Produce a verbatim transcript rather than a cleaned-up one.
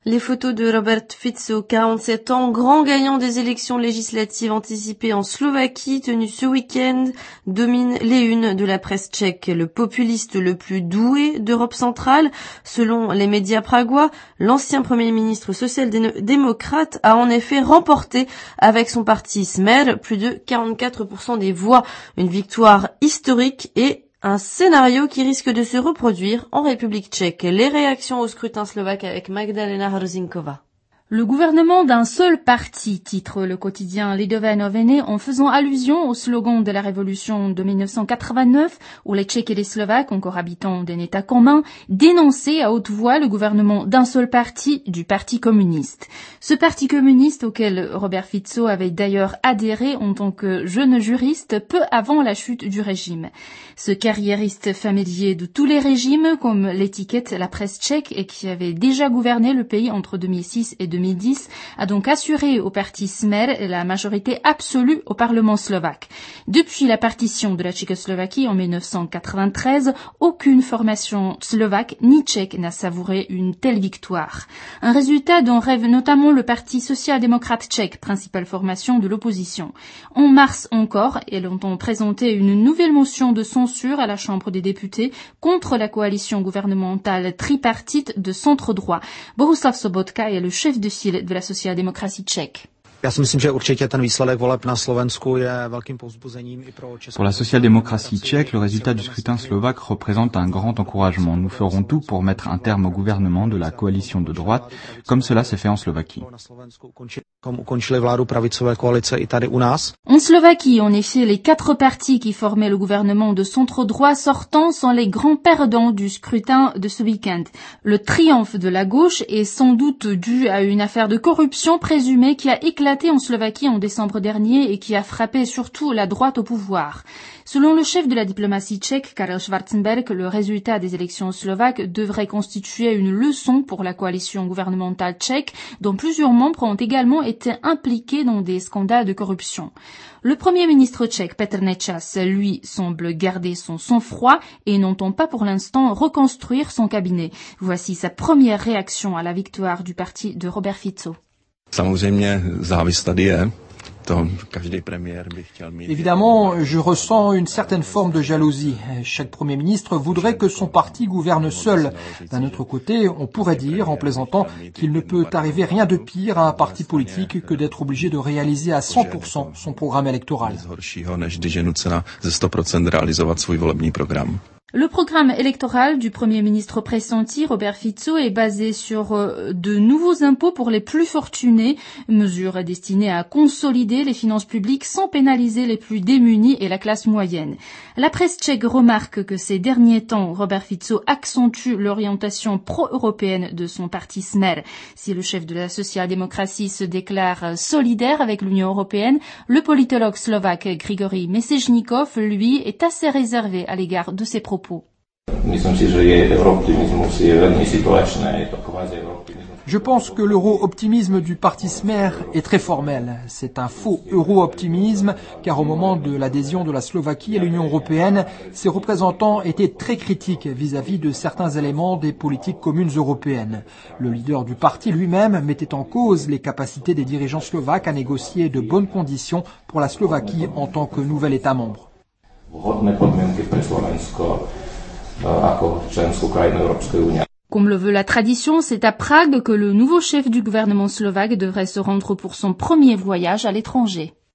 Les photos de Robert Fico, quarante-sept ans, grand gagnant des élections législatives anticipées en Slovaquie, tenues ce week-end, dominent les unes de la presse tchèque. Le populiste le plus doué d'Europe centrale, selon les médias pragois, l'ancien premier ministre social-démocrate a en effet remporté avec son parti Smer plus de quarante-quatre pour cent des voix. Une victoire historique et un scénario qui risque de se reproduire en République tchèque. Les réactions au scrutin slovaque avec Magdalena Hrzinkova. Le gouvernement d'un seul parti, titre le quotidien Lidové noviny, en faisant allusion au slogan de la révolution de mille neuf cent quatre-vingt-neuf, où les Tchèques et les Slovaques, encore habitants d'un État commun, dénonçaient à haute voix le gouvernement d'un seul parti, du Parti communiste. Ce Parti communiste, auquel Robert Fico avait d'ailleurs adhéré en tant que jeune juriste peu avant la chute du régime. Ce carriériste familier de tous les régimes, comme l'étiquette la presse tchèque, et qui avait déjà gouverné le pays entre deux mille six et deux mille dix, a donc assuré au parti Smer la majorité absolue au Parlement slovaque. Depuis la partition de la Tchécoslovaquie en mille neuf cent quatre-vingt-treize, aucune formation slovaque ni tchèque n'a savouré une telle victoire. Un résultat dont rêve notamment le Parti social-démocrate tchèque, principale formation de l'opposition. En mars encore, elle entend présenter une nouvelle motion de censure à la Chambre des députés contre la coalition gouvernementale tripartite de centre-droit. Bohuslav Sobotka est le chef de file de la sociale-démocratie tchèque. Pour la social-démocratie tchèque, le résultat du scrutin slovaque représente un grand encouragement. Nous ferons tout pour mettre un terme au gouvernement de la coalition de droite, comme cela s'est fait en Slovaquie. En Slovaquie, en effet, les quatre partis qui formaient le gouvernement de centre-droit sortant sont les grands perdants du scrutin de ce week-end. Le triomphe de la gauche est sans doute dû à une affaire de corruption présumée qui a éclaté en Slovaquie en décembre dernier et qui a frappé surtout la droite au pouvoir. Selon le chef de la diplomatie tchèque, Karel Schwarzenberg, le résultat des élections slovaques devrait constituer une leçon pour la coalition gouvernementale tchèque, dont plusieurs membres ont également été impliqués dans des scandales de corruption. Le premier ministre tchèque, Petr Nečas, lui, semble garder son sang-froid et n'entend pas pour l'instant reconstruire son cabinet. Voici sa première réaction à la victoire du parti de Robert Fico. Évidemment, je ressens une certaine forme de jalousie. Chaque Premier ministre voudrait que son parti gouverne seul. D'un autre côté, on pourrait dire, en plaisantant, qu'il ne peut arriver rien de pire à un parti politique que d'être obligé de réaliser à cent pour cent son programme électoral. Le programme électoral du Premier ministre pressenti, Robert Fico, est basé sur euh, de nouveaux impôts pour les plus fortunés, mesure destinée à consolider les finances publiques sans pénaliser les plus démunis et la classe moyenne. La presse tchèque remarque que ces derniers temps, Robert Fico accentue l'orientation pro-européenne de son parti Smer. Si le chef de la social-démocratie se déclare solidaire avec l'Union européenne, le politologue slovaque Grigory Mesečnikov, lui, est assez réservé à l'égard de ses propos. Je pense que l'euro-optimisme du parti Smer est très formel. C'est un faux euro-optimisme, car au moment de l'adhésion de la Slovaquie à l'Union européenne, ses représentants étaient très critiques vis-à-vis de certains éléments des politiques communes européennes. Le leader du parti lui-même mettait en cause les capacités des dirigeants slovaques à négocier de bonnes conditions pour la Slovaquie en tant que nouvel État membre. Comme le veut la tradition, c'est à Prague que le nouveau chef du gouvernement slovaque devrait se rendre pour son premier voyage à l'étranger.